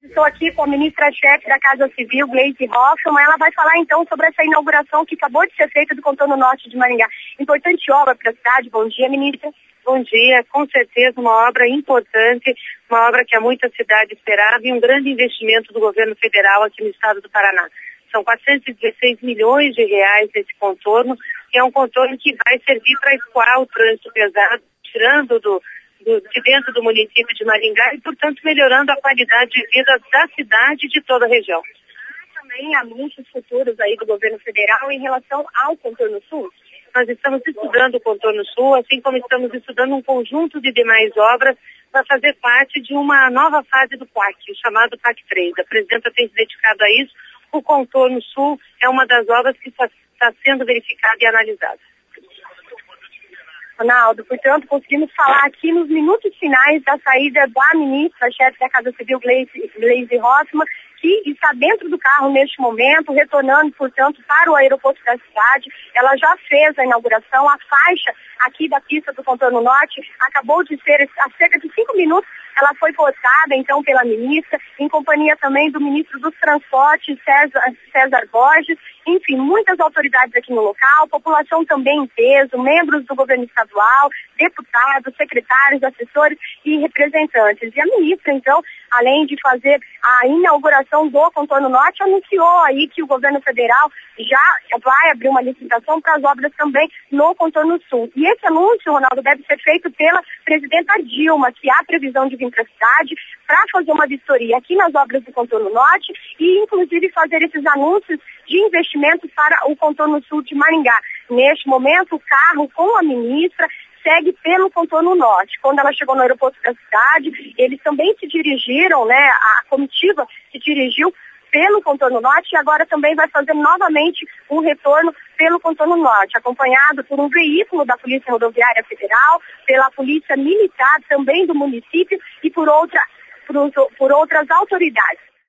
Estou aqui com a ministra-chefe da Casa Civil, Gleisi Hoffmann. Ela vai falar então sobre essa inauguração que acabou de ser feita do contorno norte de Maringá. Importante obra para a cidade. Bom dia, ministra. Bom dia, com certeza uma obra importante, uma obra que há muita cidade esperava e um grande investimento do governo federal aqui no estado do Paraná. São 416 milhões de reais esse contorno, que é um contorno que vai servir para escoar o trânsito pesado, tirando de dentro do município de Maringá e, portanto, melhorando a qualidade de vida da cidade e de toda a região. Também anúncios futuros aí do governo federal em relação ao contorno sul. Nós estamos estudando o contorno sul, assim como estamos estudando um conjunto de demais obras para fazer parte de uma nova fase do PAC, o chamado PAC 3. A presidenta tem se dedicado a isso. O contorno sul é uma das obras que está sendo verificada e analisada. Ronaldo, portanto, conseguimos falar aqui nos minutos finais da saída da ministra, chefe da Casa Civil, Gleisi Hoffmann, que está dentro do carro neste momento, retornando, portanto, para o aeroporto da cidade. Ela já fez a inauguração, a faixa aqui da pista do contorno norte acabou de ser, há cerca de 5 minutos, ela foi postada, então, pela ministra, em companhia também do ministro dos Transportes, César Borges, enfim, muitas autoridades aqui no local, população também em peso, membros do governo estadual, deputados, secretários, assessores e representantes. E a ministra, então, além de fazer a inauguração do contorno norte, anunciou aí que o governo federal já vai abrir uma licitação para as obras também no contorno sul. E esse anúncio, Ronaldo, deve ser feito pela presidenta Dilma, que há previsão de vir para a cidade para fazer uma vistoria aqui nas obras do contorno norte e, inclusive, fazer esses anúncios de investimentos para o contorno sul de Maringá. Neste momento, o carro com a ministra segue pelo contorno norte. Quando ela chegou no aeroporto da cidade, eles também se dirigiram, a comitiva se dirigiu pelo contorno norte e agora também vai fazer novamente um retorno pelo contorno norte, acompanhado por um veículo da Polícia Rodoviária Federal, pela Polícia Militar também do município e por outras autoridades.